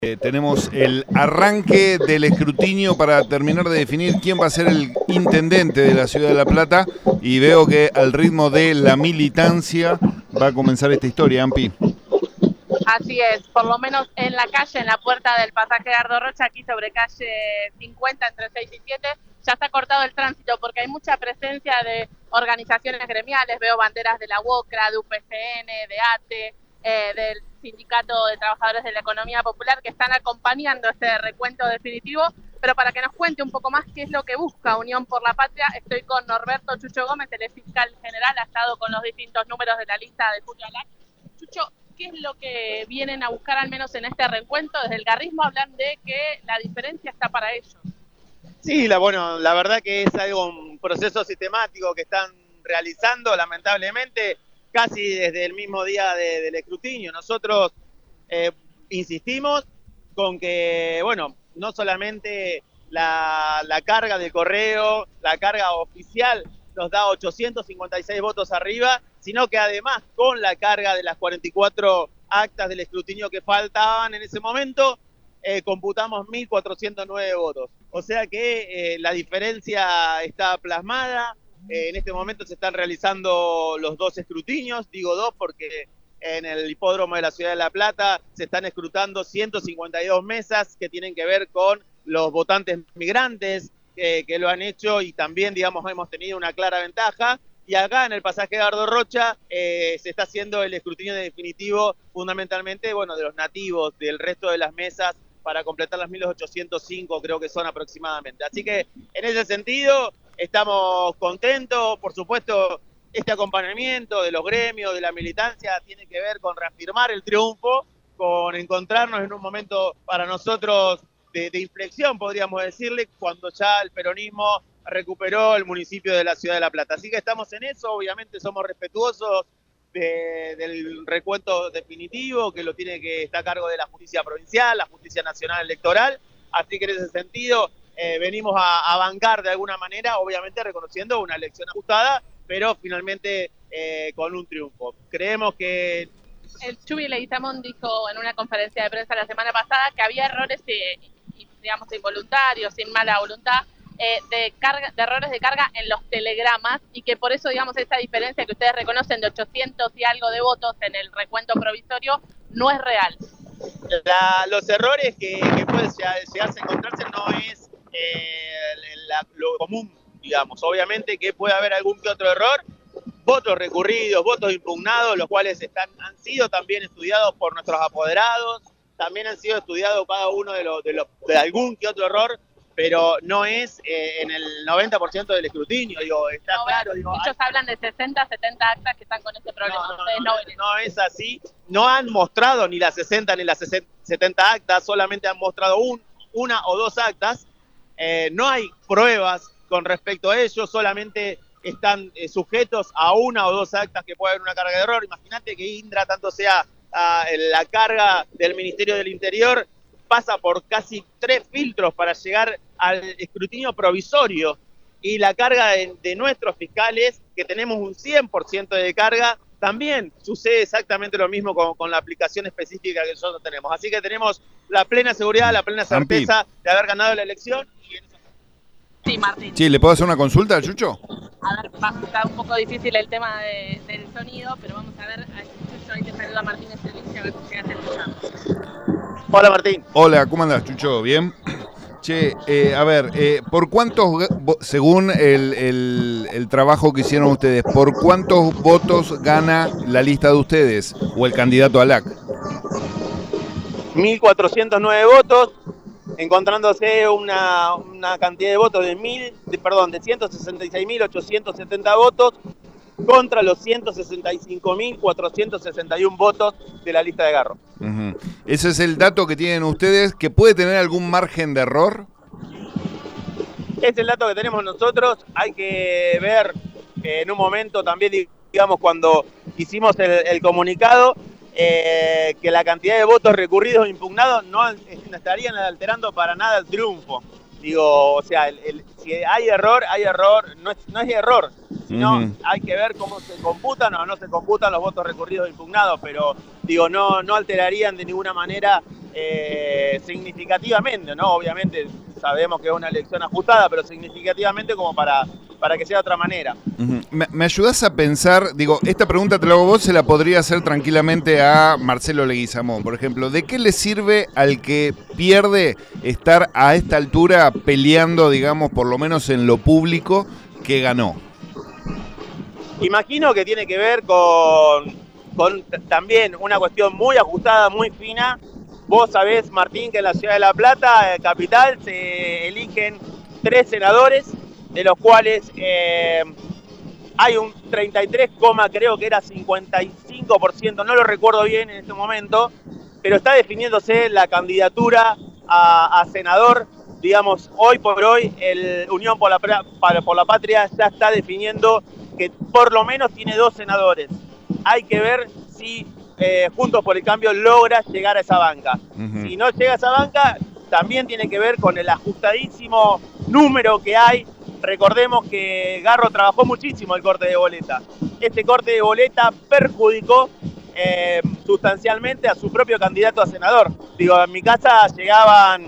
Tenemos el arranque del escrutinio para terminar de definir quién va a ser el intendente de la ciudad de La Plata y veo que al ritmo de la militancia va a comenzar esta historia, Ampi. Así es, por lo menos en la calle, en la puerta del pasaje Gardo Rocha, aquí sobre calle 50 entre 6 y 7, ya está cortado el tránsito porque hay mucha presencia de organizaciones gremiales, veo banderas de la UOCRA, de UPCN, de ATE, del Sindicato de Trabajadores de la Economía Popular que están acompañando este recuento definitivo, pero para que nos cuente un poco más qué es lo que busca Unión por la Patria, estoy con Norberto Chucho Gómez, el fiscal general, ha estado con los distintos números de la lista de Julio Alac. Chucho, ¿qué es lo que vienen a buscar al menos en este reencuentro? Desde el garrismo hablan de que la diferencia está para ellos. Sí, la verdad que es un proceso sistemático que están realizando, lamentablemente, casi desde el mismo día del escrutinio. Nosotros insistimos con que, bueno, no solamente la carga de correo, la carga oficial nos da 856 votos arriba, sino que además con la carga de las 44 actas del escrutinio que faltaban en ese momento, computamos 1.409 votos. O sea que la diferencia está plasmada. En este momento se están realizando los dos escrutinios, digo dos porque en el hipódromo de la ciudad de La Plata se están escrutando 152 mesas que tienen que ver con los votantes migrantes que lo han hecho y también, digamos, hemos tenido una clara ventaja. Y acá en el pasaje Gardo Rocha se está haciendo el escrutinio definitivo fundamentalmente, bueno, de los nativos, del resto de las mesas para completar las 1.805 creo que son aproximadamente. Así que en ese sentido estamos contentos, por supuesto este acompañamiento de los gremios, de la militancia tiene que ver con reafirmar el triunfo, con encontrarnos en un momento para nosotros de inflexión, podríamos decirle, cuando ya el peronismo recuperó el municipio de la ciudad de La Plata. Así que estamos en eso, obviamente somos respetuosos del recuento definitivo, que lo tiene que estar a cargo de la justicia provincial, la justicia nacional electoral, así que en ese sentido venimos a bancar de alguna manera, obviamente reconociendo una elección ajustada, pero finalmente con un triunfo. Creemos que... El Chuy Leguizamón dijo en una conferencia de prensa la semana pasada que había errores, digamos, involuntarios, sin mala voluntad, de errores de carga en los telegramas y que por eso, digamos, esa diferencia que ustedes reconocen de 800 y algo de votos en el recuento provisorio no es real. Los errores que puede llegarse a encontrarse no es lo común, digamos. Obviamente que puede haber algún que otro error, votos recurridos, votos impugnados, los cuales han sido también estudiados por nuestros apoderados, también han sido estudiados cada uno de algún que otro error, pero no es en el 90% del escrutinio, digo, está no, claro. Digo, muchos hablan de 60, 70 actas que están con este problema. No es así, no han mostrado ni las 60 ni las 70 actas, solamente han mostrado una o dos actas, no hay pruebas con respecto a ello, solamente están sujetos a una o dos actas que puede haber una carga de error. Imagínate que Indra, tanto sea la carga del Ministerio del Interior, pasa por casi 3 filtros para llegar al escrutinio provisorio y la carga de nuestros fiscales, que tenemos un 100% de carga, también sucede exactamente lo mismo con la aplicación específica que nosotros tenemos. Así que tenemos la plena seguridad, la plena certeza de haber ganado la elección. Sí, Martín. Sí, ¿le puedo hacer una consulta, Chucho? A ver, está un poco difícil el tema del sonido, pero vamos a ver. Chucho, ahí te saluda Martín Estrelici, a ver si llegas a escuchar. Hola, Martín. Hola, ¿cómo andás, Chucho? ¿Bien? Che, a ver, ¿por cuántos, según el trabajo que hicieron ustedes, por cuántos votos gana la lista de ustedes o el candidato a LAC? 1.409 votos, encontrándose una cantidad de votos de 166.870 votos contra los 165.461 votos de la lista de Garro. Uh-huh. ¿Ese es el dato que tienen ustedes, que puede tener algún margen de error? Es el dato que tenemos nosotros. Hay que ver en un momento también, digamos, cuando hicimos el comunicado, que la cantidad de votos recurridos e impugnados no estarían alterando para nada el triunfo. Digo, o sea, si hay error, no es error, sino hay que ver cómo se computan o no se computan los votos recurridos e impugnados, pero digo, no alterarían de ninguna manera significativamente, ¿no? Obviamente sabemos que es una elección ajustada, pero significativamente como para que sea de otra manera. ¿Me ayudás a pensar, digo, esta pregunta te la hago vos, se la podría hacer tranquilamente a Marcelo Leguizamón, por ejemplo, ¿de qué le sirve al que pierde estar a esta altura peleando, digamos, por lo menos en lo público, que ganó? Imagino que tiene que ver con también una cuestión muy ajustada, muy fina. Vos sabés, Martín, que en la ciudad de La Plata, capital, se eligen 3 senadores, de los cuales hay un 33, creo que era 55%, no lo recuerdo bien en este momento, pero está definiéndose la candidatura a senador. Digamos, hoy por hoy, el Unión por la Patria ya está definiendo que por lo menos tiene 2 senadores. Hay que ver si Juntos por el Cambio logra llegar a esa banca. Si no llega a esa banca, también tiene que ver con el ajustadísimo número que hay. Recordemos que Garro trabajó muchísimo el corte de boleta. Este corte de boleta perjudicó sustancialmente a su propio candidato a senador. Digo, en mi casa llegaban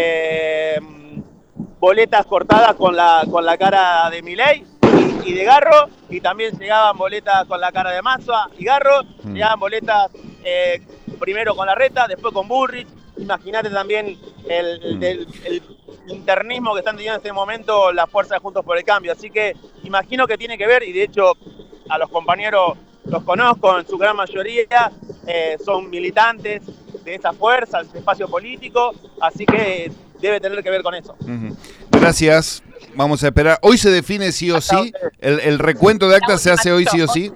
boletas cortadas con la cara de Milei y de Garro, y también llegaban boletas con la cara de Massa y Garro, llegaban boletas primero con Larreta, después con Bullrich. Imagínate también el internismo que están teniendo en este momento las fuerzas de Juntos por el Cambio. Así que imagino que tiene que ver, y de hecho a los compañeros los conozco, en su gran mayoría son militantes de esa fuerza, de ese espacio político, así que debe tener que ver con eso. Gracias. Vamos a esperar. ¿Hoy se define sí o sí? ¿El recuento de actas se hace hoy sí o sí?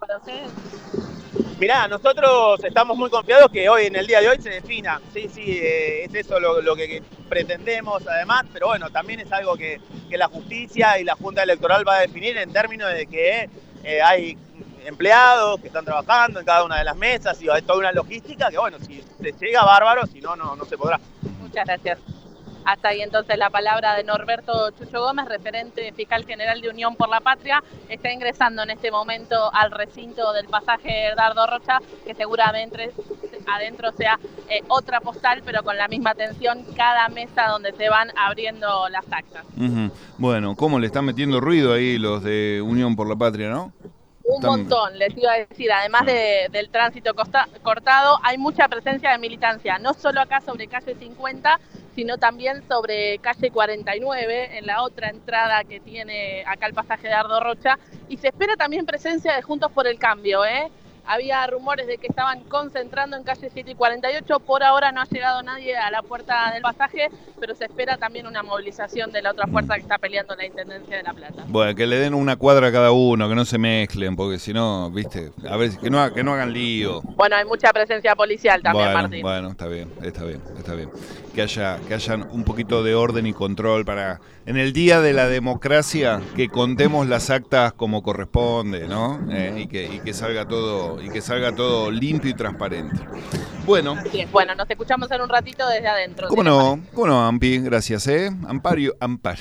Mirá, nosotros estamos muy confiados que hoy, en el día de hoy, se defina. Sí, es eso lo que pretendemos además, pero bueno, también es algo que la justicia y la Junta Electoral va a definir en términos de que hay empleados que están trabajando en cada una de las mesas y hay toda una logística que, bueno, si se llega, bárbaro, si no se podrá. Muchas gracias. Hasta ahí entonces la palabra de Norberto Chucho Gómez, referente fiscal general de Unión por la Patria. Está ingresando en este momento al recinto del pasaje Dardo Rocha, que seguramente adentro sea otra postal, pero con la misma atención cada mesa donde se van abriendo las actas. Bueno, ¿cómo le están metiendo ruido ahí los de Unión por la Patria, no? Un montón, les iba a decir, además del tránsito cortado, hay mucha presencia de militancia, no solo acá sobre calle 50, sino también sobre calle 49, en la otra entrada que tiene acá el pasaje de Dardo Rocha, y se espera también presencia de Juntos por el Cambio, Había rumores de que estaban concentrando en calle 7 y 48, por ahora no ha llegado nadie a la puerta del pasaje, pero se espera también una movilización de la otra fuerza que está peleando la Intendencia de La Plata. Bueno, que le den una cuadra a cada uno, que no se mezclen, porque si no, viste, a ver, que no hagan lío. Bueno, hay mucha presencia policial también, Martín. Bueno, está bien. Que haya un poquito de orden y control para, en el día de la democracia, que contemos las actas como corresponde, ¿no? Y que salga todo limpio y transparente. Bueno. Así es. Bueno, nos escuchamos en un ratito desde adentro. ¿Cómo no, Ampi? Gracias, Ampario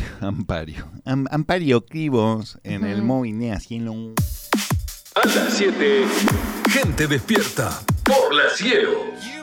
Cribos en el móvil Cielo. A las 7, gente despierta por la Cielo.